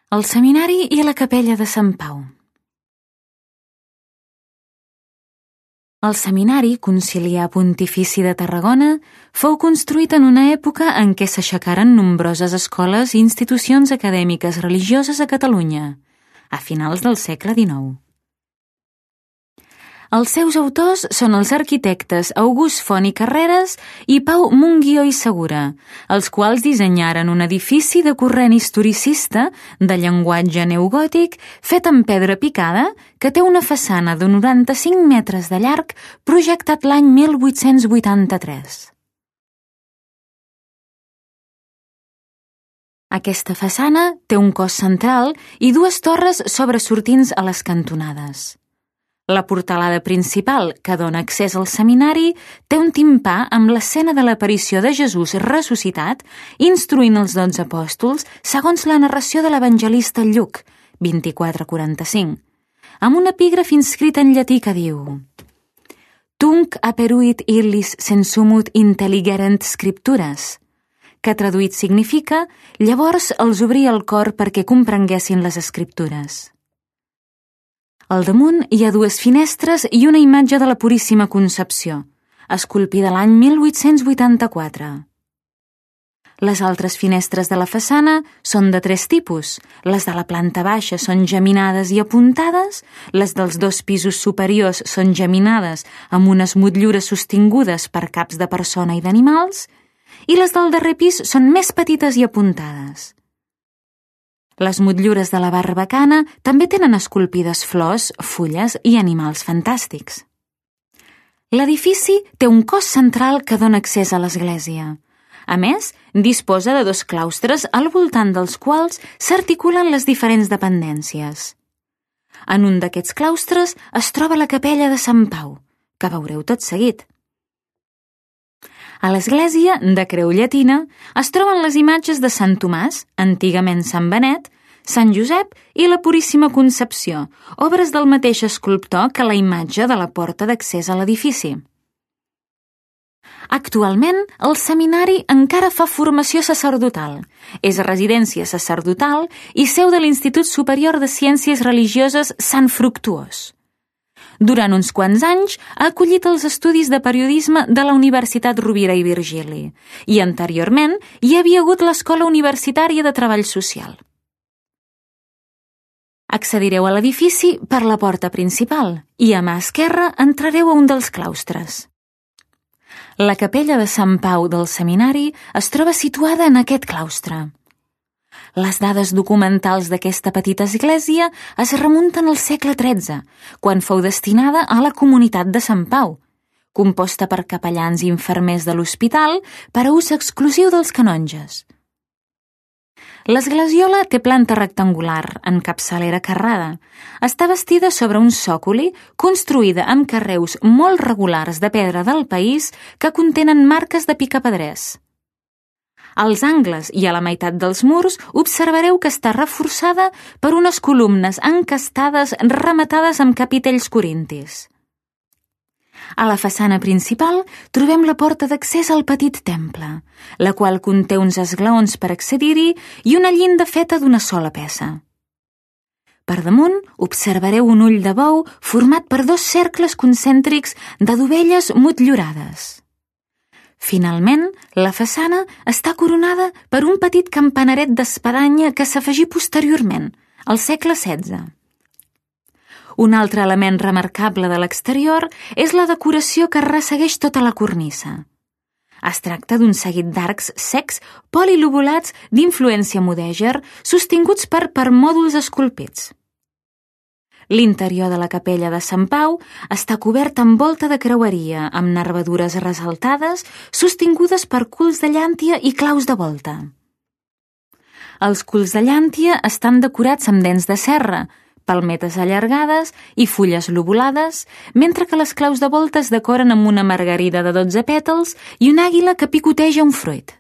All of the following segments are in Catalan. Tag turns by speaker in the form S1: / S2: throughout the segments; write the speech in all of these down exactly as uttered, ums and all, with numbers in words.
S1: El seminari i la capella de Sant Pau. El Seminari Conciliar Pontifici de Tarragona fou construït en una època en què s'aixecaren nombroses escoles i institucions acadèmiques religioses a Catalunya, a finals del segle dinou. Els seus autors són els arquitectes August Font i Carreras i Pau Munguió i Segura, els quals dissenyaren un edifici de corrent historicista de llenguatge neogòtic fet amb pedra picada que té una façana de noranta-cinc metres de llarg projectat l'any mil vuit-cents vuitanta-tres. Aquesta façana té un cos central i dues torres sobresortints a les cantonades. La portalada principal, que dona accés al seminari, té un timpà amb l'escena de l'aparició de Jesús ressuscitat, instruint els dotze apòstols segons la narració de l'evangelista Lluc, vint-i-quatre quaranta-cinc, amb un epígraf inscrit en llatí que diu: Tunc aperuit illis sensumut intelligerent scriptures, que traduït significa llavors els obria el cor perquè comprenguessin les escriptures. Al damunt hi ha dues finestres i una imatge de la Puríssima Concepció, esculpida l'any mil vuit-cents vuitanta-quatre. Les altres finestres de la façana són de tres tipus. Les de la planta baixa són geminades i apuntades, les dels dos pisos superiors són geminades amb unes motllures sostingudes per caps de persona i d'animals, i les del darrer pis són més petites i apuntades. Les motllures de la barbacana també tenen esculpides flors, fulles i animals fantàstics. L'edifici té un cos central que dona accés a l'església. A més, disposa de dos claustres al voltant dels quals s'articulen les diferents dependències. En un d'aquests claustres es troba la capella de Sant Pau, que veureu tot seguit. A l'església, de creu llatina, es troben les imatges de Sant Tomàs, antigament Sant Benet, Sant Josep i la Puríssima Concepció, obres del mateix escultor que la imatge de la porta d'accés a l'edifici. Actualment, el seminari encara fa formació sacerdotal. És residència sacerdotal i seu de l'Institut Superior de Ciències Religioses Sant Fructuós. Durant uns quants anys ha acollit els estudis de periodisme de la Universitat Rovira i Virgili i anteriorment hi havia hagut l'Escola Universitària de Treball Social. Accedireu a l'edifici per la porta principal i a mà esquerra entrareu a un dels claustres. La capella de Sant Pau del Seminari es troba situada en aquest claustre. Les dades documentals d'aquesta petita església es remunten al segle tretze, quan fou destinada a la comunitat de Sant Pau, composta per capellans i infermers de l'hospital per a ús exclusiu dels canonges. L'esglesiola té planta rectangular, amb capçalera carrada. Està bastida sobre un sòcoli construïda amb carreus molt regulars de pedra del país que contenen marques de picapedrers. Als angles i a la meitat dels murs observareu que està reforçada per unes columnes encastades rematades amb capitells corintis. A la façana principal trobem la porta d'accés al petit temple, la qual conté uns esglaons per accedir-hi i una llinda feta d'una sola peça. Per damunt observareu un ull de bou format per dos cercles concèntrics de dovelles motllurades. Finalment, la façana està coronada per un petit campanaret d'espadanya que s'afegí posteriorment, al segle setze. Un altre element remarcable de l'exterior és la decoració que ressegueix tota la cornisa. Es tracta d'un seguit d'arcs cecs polilobulats d'influència mudèjar sostinguts per permòdols esculpits. L'interior de la capella de Sant Pau està cobert amb volta de creueria, amb nervadures ressaltades, sostingudes per culs de llàntia i claus de volta. Els culs de llàntia estan decorats amb dents de serra, palmetes allargades i fulles lobulades, mentre que les claus de volta es decoren amb una margarida de dotze pètals i una àguila que picoteja un fruit.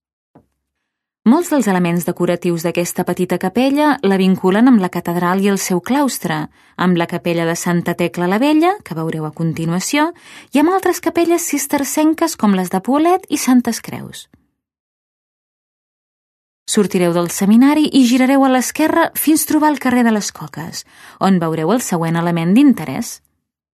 S1: Molts dels elements decoratius d'aquesta petita capella la vinculen amb la catedral i el seu claustre, amb la capella de Santa Tecla la Vella, que veureu a continuació, i amb altres capelles cistercenques com les de Poblet i Santes Creus. Sortireu del seminari i girareu a l'esquerra fins trobar el carrer de les Coques, on veureu el següent element d'interès.